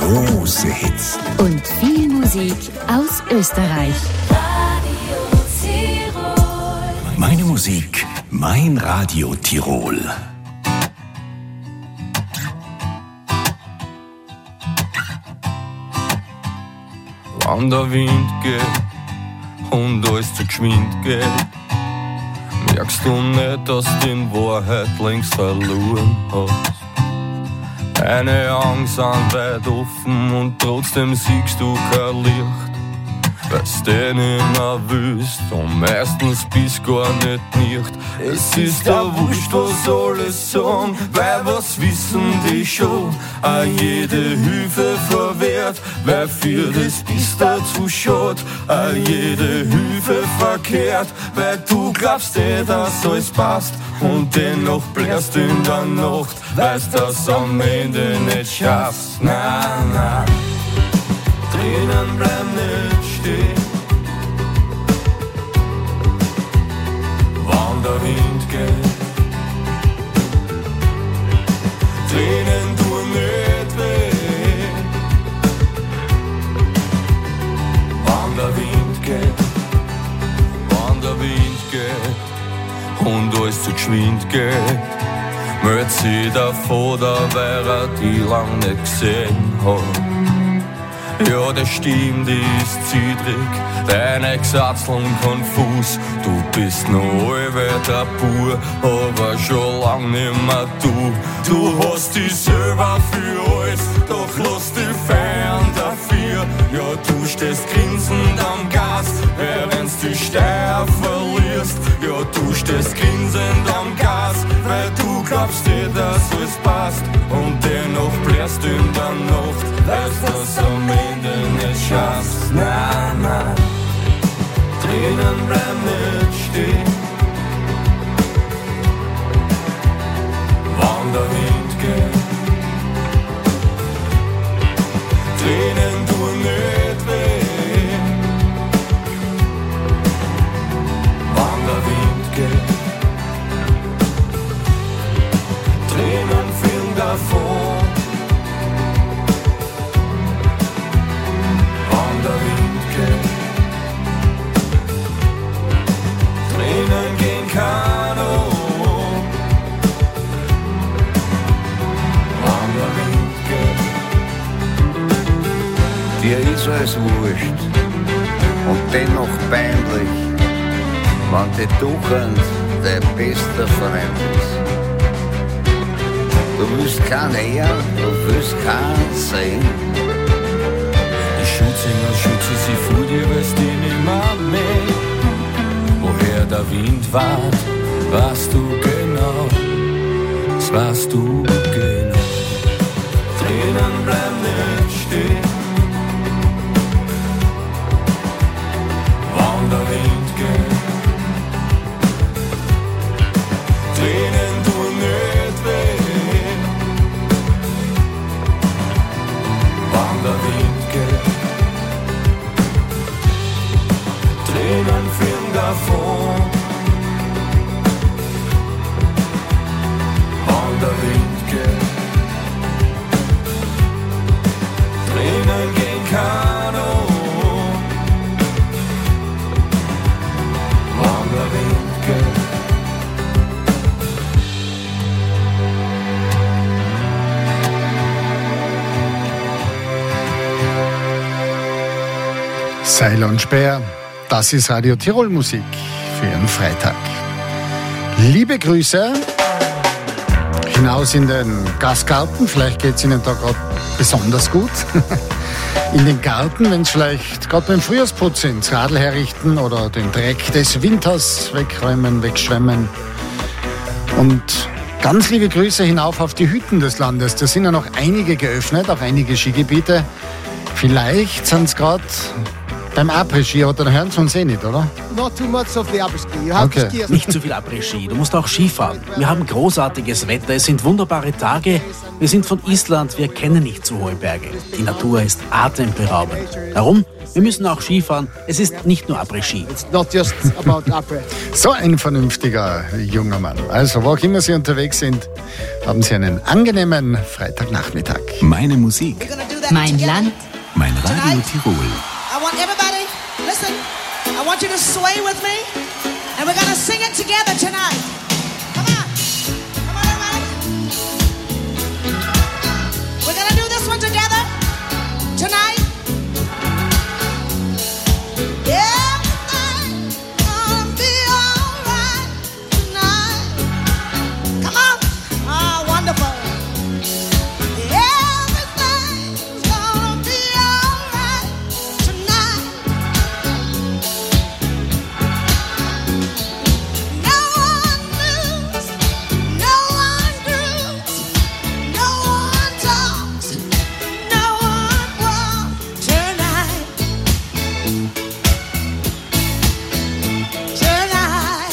große Hits. Und viel Musik aus Österreich. Meine Musik, mein Radio Tirol. Wann der Wind geht und alles zu geschwind geht, merkst du nicht, dass du in Wahrheit längst verloren hast. Deine Augen sind weit offen und trotzdem siehst du kein Licht, weil's dich nicht mehr willst und meistens bist gar nicht nicht. Es ist ja wurscht, was alle sagen, weil was wissen die schon, auch jede Hilfe verwehrt, weil für das bist du zu schad, auch jede Hilfe verkehrt, weil du glaubst eh, dass alles passt und dennoch blärst in der Nacht, weil's das am Ende nicht schaffst. Nein, nein, Tränen bleiben nicht stehen, wann der Wind geht. Tränen tun nicht weh, wann der Wind geht, wann der Wind geht und alles zu geschwind geht. Meldet sich der Vater, weil er die lang nicht gesehen hat. Ja, das stimmt, die ist zittrig, deine Gesatzeln konfus. Du bist noch allweiter pur, aber schon lang nimmer du. Du hast dich selber für alles, doch lass dich feiern dafür. Ja, du stehst grinsend am Gas, während du die Steuer verlierst. Ja, du stehst grinsend am Gas, weil du glaubst dir, dass alles passt und dennoch blärst du in der Nacht, weil's das am Ende nicht schaffst. Nein, nein, Tränen bleiben nicht stehen, wann der Wind geht. Tränen tun nicht weh, wann der Wind geht. Tränen fliegen davon, wann der Wind geht. Tränen gehen Kano, wann der Wind geht. Dir ist alles wurscht und dennoch peinlich, wann die Tugend dein bester Freund ist. Du willst keinen ehren, du willst keinen sehen. Die Schutzengel schützen sie vor dir, weil's die nimmer mehr. Woher der Wind weht, weißt du genau, das weißt du genau. Tränen bleiben nicht stehen, wann der Wind geht. Tränen tun nicht weh, wann der Wind geht. Tränen fliegen davon, wann der Wind geht. Tränen gehen Kano, wann der Wind geht. Seil und Speer, das ist Radio Tirol Musik für Ihren Freitag. Liebe Grüße hinaus in den Gastgarten, vielleicht geht es Ihnen da gerade besonders gut. In den Garten, wenn es vielleicht gerade beim Frühjahrsputz sind, das Radl herrichten oder den Dreck des Winters wegräumen, wegschwemmen. Und ganz liebe Grüße hinauf auf die Hütten des Landes. Da sind ja noch einige geöffnet, auch einige Skigebiete. Vielleicht sind es gerade beim Après-Ski, aber dann hören Sie uns eh nicht, oder? Not too much of the après-ski. You have Okay. to ski as Nicht zu viel Après-Ski, du musst auch Skifahren. Wir haben großartiges Wetter, es sind wunderbare Tage. Wir sind von Island, wir kennen nicht so hohe Berge. Die Natur ist atemberaubend. Darum, wir müssen auch Skifahren. Es ist nicht nur Après-Ski. It's not just about après. So ein vernünftiger junger Mann. Also, wo auch immer Sie unterwegs sind, haben Sie einen angenehmen Freitagnachmittag. Meine Musik. We're gonna do that. Mein Land. Mein Radio Tirol. I want everybody, listen, I want you to sway with me, and we're gonna sing it together tonight. Come on. Come on, everybody. We're gonna do this one together tonight. Everything's gonna be alright tonight. Come on. Oh, wonderful. Everything's gonna be alright tonight. No one moves, no one grooves, no one talks, no one walks tonight. Tonight.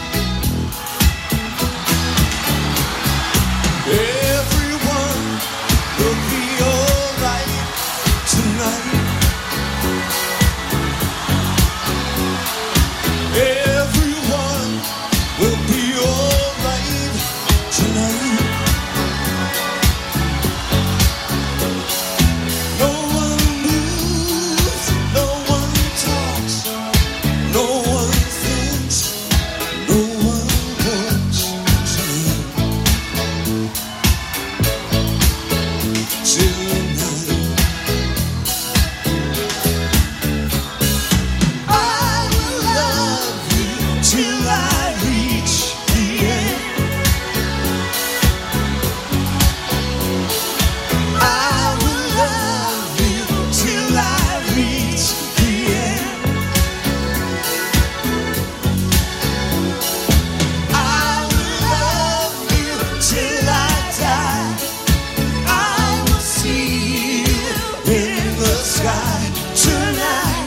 Everyone will be alright tonight. Everyone will be alright tonight. No one moves, no one talks, no one thinks, no one walks tonight. I will love you till I reach the end. I will love you till I reach the end. I will love you till I die. I will see you in the sky tonight.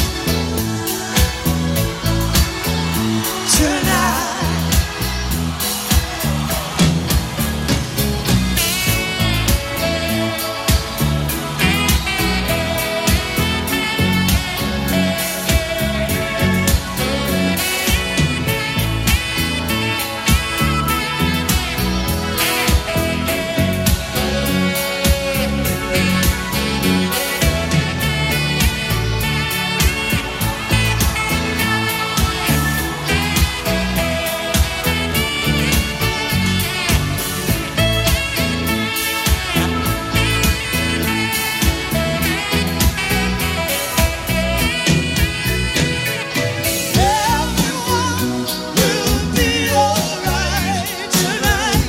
Tonight. Everyone will be alright tonight.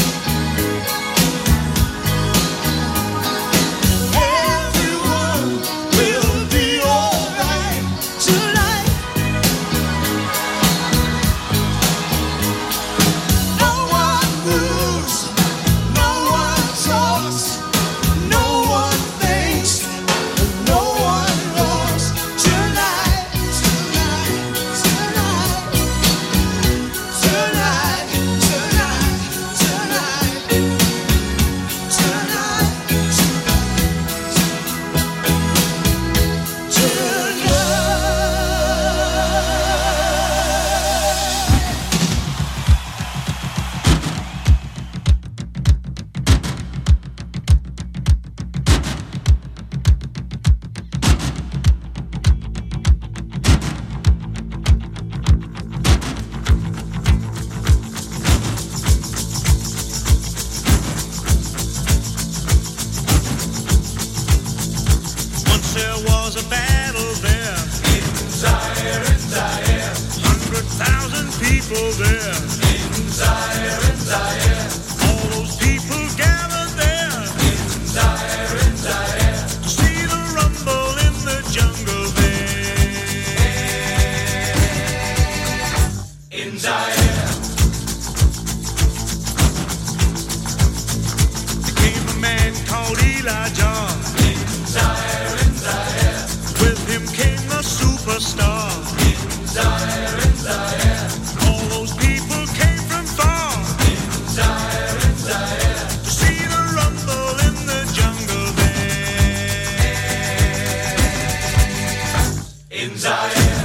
Everyone will be alright tonight. No one moves, no one talks, no one thinks, no one walks tonight. Tonight, tonight, tonight, tonight, Once there was a battle there in Zaire, in Zaire. Hundred thousand people there in Zaire, in Zaire. All those people gathered there in Zaire, in Zaire. To see the rumble in the jungle there in Zaire. There came a man called Elijah. Zaire, in Zaire. With him came a superstar. In Zaire, in Zaire. All those people came from far. In Zaire, in Zaire. To see the rumble in the jungle there. In Zaire.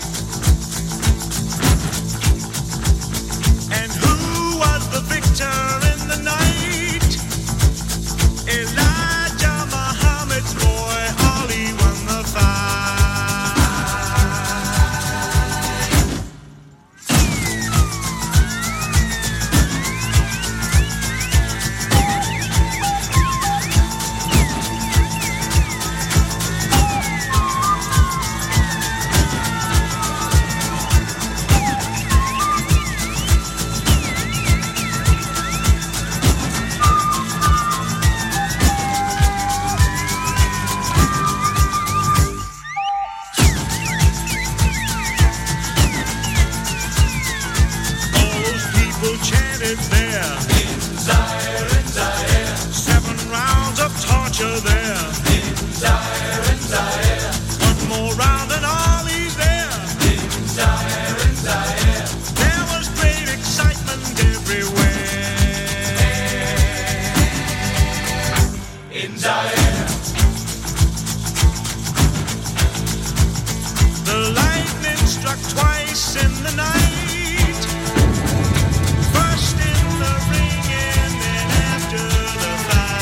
And who was the victor in the night? Elijah. preacher there. In Zaire, in Zaire. One more round and Ollie's there. In Zaire, in Zaire. There was great excitement everywhere. In Zaire. The lightning struck twice in the night. First in the ring and then after the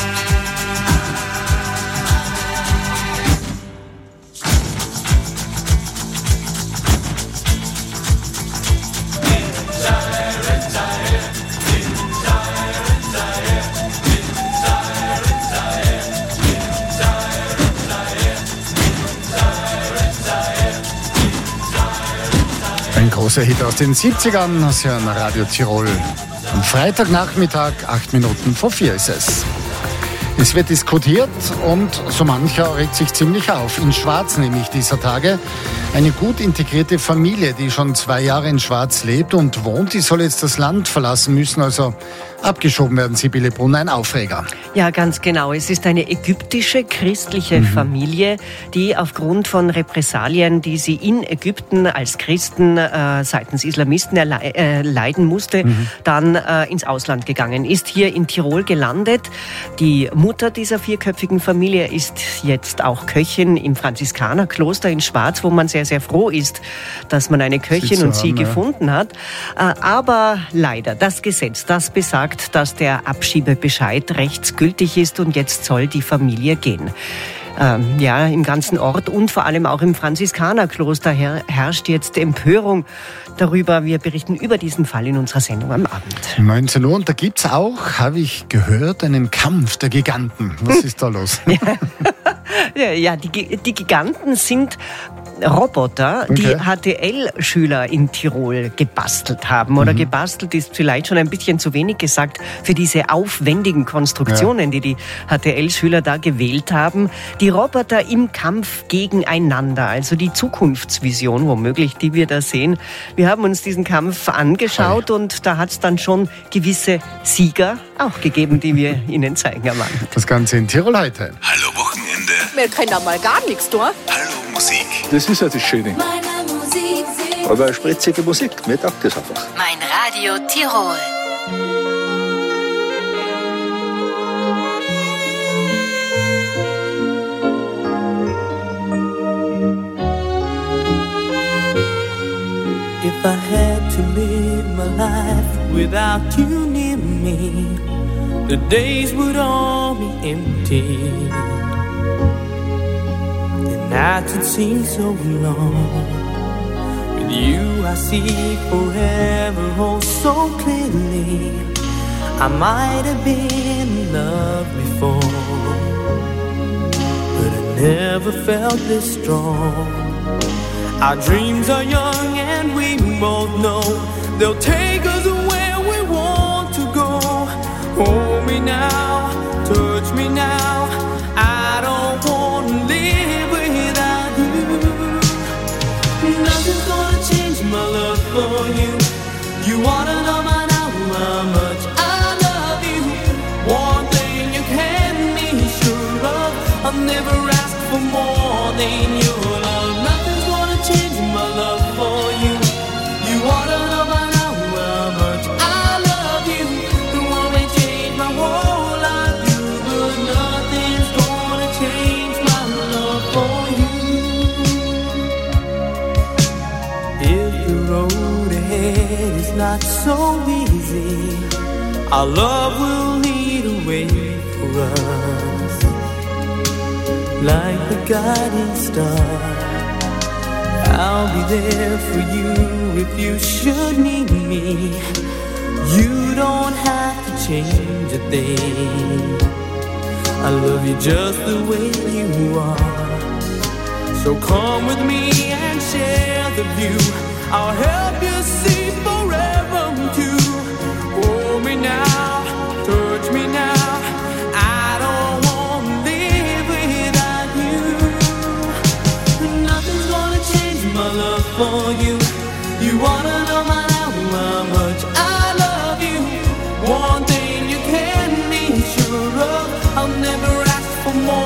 Ein großer Hit aus den siebzigern, aus Radio Tirol. Am Freitagnachmittag, acht Minuten vor vier ist es. Es wird diskutiert und so mancher regt sich ziemlich auf. In Schwaz nämlich dieser Tage. Eine gut integrierte Familie, die schon zwei Jahre in Schwaz lebt und wohnt, die soll jetzt das Land verlassen müssen, also abgeschoben werden. Sibylle Brunn, ein Aufreger. Ja, ganz genau. Es ist eine ägyptische christliche mhm. Familie, die aufgrund von Repressalien, die sie in Ägypten als Christen äh, seitens Islamisten erle- äh, leiden musste, mhm. dann äh, ins Ausland gegangen ist, hier in Tirol gelandet. Die Mutter dieser vierköpfigen Familie ist jetzt auch Köchin im Franziskanerkloster in Schwaz, wo man sehr, sehr froh ist, dass man eine Köchin und sie haben, gefunden ja. hat. Äh, aber leider, das Gesetz, das besagt, dass der Abschiebebescheid rechtsgültig ist und jetzt soll die Familie gehen. Ähm, ja, im ganzen Ort und vor allem auch im Franziskanerkloster her- herrscht jetzt Empörung darüber. Wir berichten über diesen Fall in unserer Sendung am Abend. neunzehn Uhr und da gibt's auch, habe ich gehört, einen Kampf der Giganten. Was ist da los? ja, ja die, die Giganten sind Roboter, okay. die H T L-Schüler in Tirol gebastelt haben. Oder mhm. gebastelt ist vielleicht schon ein bisschen zu wenig gesagt für diese aufwendigen Konstruktionen, ja. die die H T L-Schüler da gewählt haben. Die Roboter im Kampf gegeneinander, also die Zukunftsvision womöglich, die wir da sehen. Wir haben uns diesen Kampf angeschaut Hi. und da hat es dann schon gewisse Sieger auch gegeben, die wir Ihnen zeigen am Abend. Das Ganze in Tirol heute. Hallo Wochenende. Wir können da mal gar nichts tun. Hallo Musik. Das ist ja das Schöne. Aber eine spritzige Musik, mir taugt das einfach. Mein Radio Tirol. If I had to live my life without you near me, the days would all be empty. The nights would seem so long. With you I see forever oh so clearly. I might have been in love before, but I never felt this strong. Our dreams are young and we both know they'll take us where we want to go. Hold me now, touch me now. I don't want to live without you. Nothing's gonna change my love for you. You wanna know by now how much I love you. One thing you can be sure of, I'll never ask for more than your love. Nothing's gonna change my love for you. You wanna know by now how much I love you. The one may change my whole life, you, but nothing's gonna change my love for you. If the road ahead is not so easy, our love will lead a way for us, like the guiding star. I'll be there for you if you should need me. You don't have to change a thing. I love you just the way you are. So come with me and share the view. I'll help you see forever too. Hold me now, touch me now. I don't want to live without you. Nothing's gonna change my love for you. You wanna know my now how much I love you. One thing you can be sure of, I'll never ask for more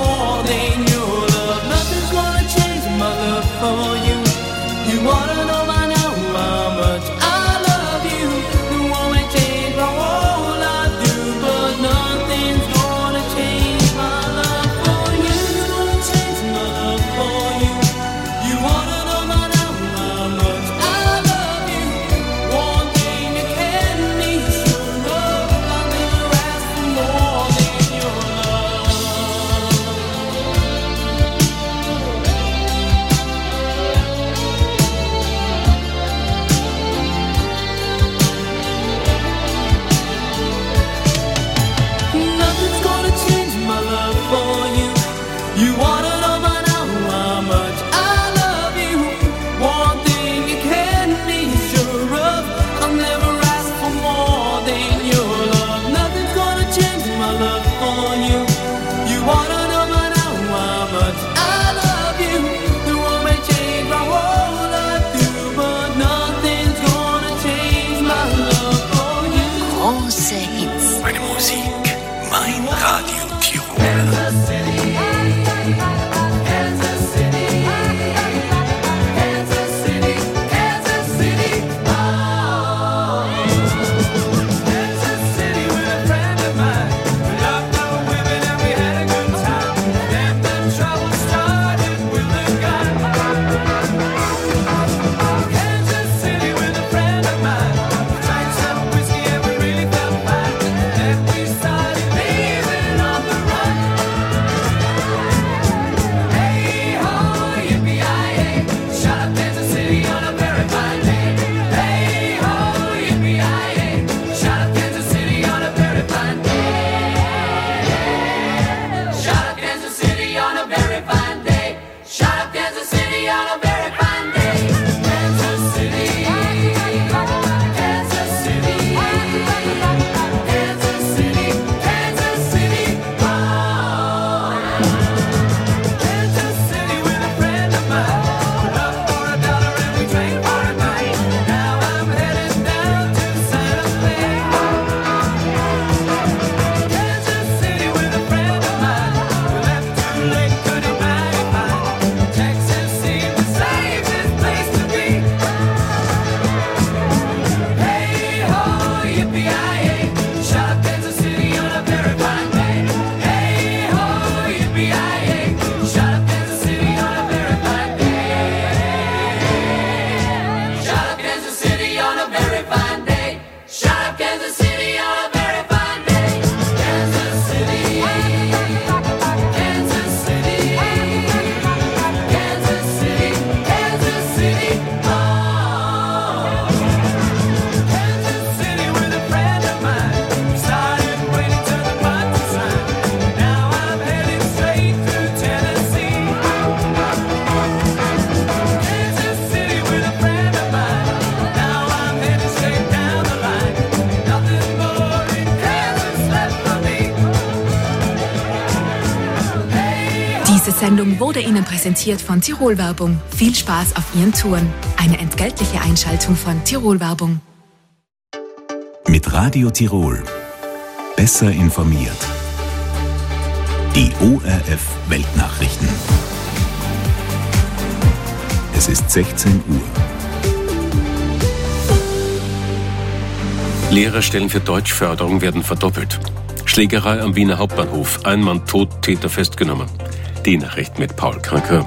Diese Sendung wurde Ihnen präsentiert von Tirol Werbung. Viel Spaß auf Ihren Touren. Eine entgeltliche Einschaltung von Tirol Werbung. Mit Radio Tirol. Besser informiert. Die O R F Weltnachrichten. Es ist sechzehn Uhr. Lehrerstellen für Deutschförderung werden verdoppelt. Schlägerei am Wiener Hauptbahnhof. Ein Mann tot, Täter festgenommen. Die Nachricht mit Paul Kranke.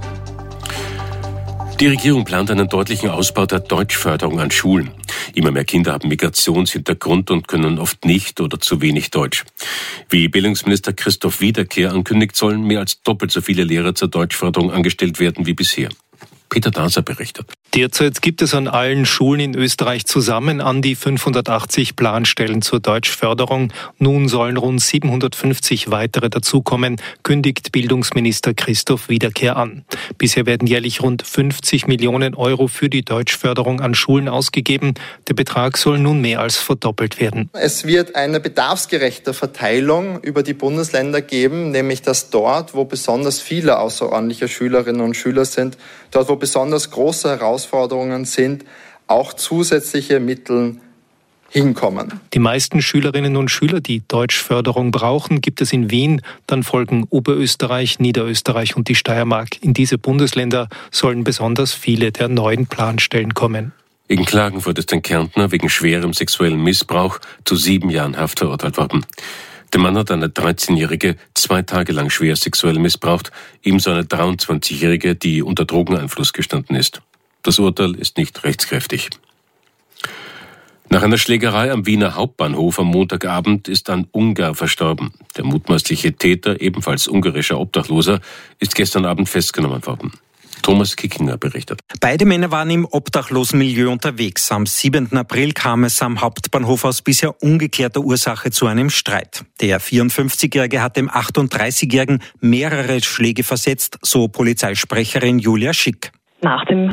Die Regierung plant einen deutlichen Ausbau der Deutschförderung an Schulen. Immer mehr Kinder haben Migrationshintergrund und können oft nicht oder zu wenig Deutsch. Wie Bildungsminister Christoph Wiederkehr ankündigt, sollen mehr als doppelt so viele Lehrer zur Deutschförderung angestellt werden wie bisher. Peter Daser berichtet. Derzeit gibt es an allen Schulen in Österreich zusammen an die fünfhundertachtzig Planstellen zur Deutschförderung. Nun sollen rund siebenhundertfünfzig weitere dazukommen, kündigt Bildungsminister Christoph Wiederkehr an. Bisher werden jährlich rund fünfzig Millionen Euro für die Deutschförderung an Schulen ausgegeben. Der Betrag soll nun mehr als verdoppelt werden. Es wird eine bedarfsgerechte Verteilung über die Bundesländer geben, nämlich dass dort, wo besonders viele außerordentliche Schülerinnen und Schüler sind, dort, wo besonders große Herausforderungen sind, auch zusätzliche Mittel hinkommen. Die meisten Schülerinnen und Schüler, die Deutschförderung brauchen, gibt es in Wien. Dann folgen Oberösterreich, Niederösterreich und die Steiermark. In diese Bundesländer sollen besonders viele der neuen Planstellen kommen. In Klagenfurt ist ein Kärntner wegen schwerem sexuellen Missbrauch zu sieben Jahren Haft verurteilt worden. Der Mann hat eine dreizehnjährige zwei Tage lang schwer sexuell missbraucht, ebenso eine dreiundzwanzigjährige, die unter Drogeneinfluss gestanden ist. Das Urteil ist nicht rechtskräftig. Nach einer Schlägerei am Wiener Hauptbahnhof am Montagabend ist ein Ungar verstorben. Der mutmaßliche Täter, ebenfalls ungarischer Obdachloser, ist gestern Abend festgenommen worden. Thomas Kickinger berichtet. Beide Männer waren im obdachlosen Milieu unterwegs. Am siebenten April kam es am Hauptbahnhof aus bisher ungeklärter Ursache zu einem Streit. Der vierundfünfzigjährige hat dem achtunddreißigjährigen mehrere Schläge versetzt, so Polizeisprecherin Julia Schick. Nach dem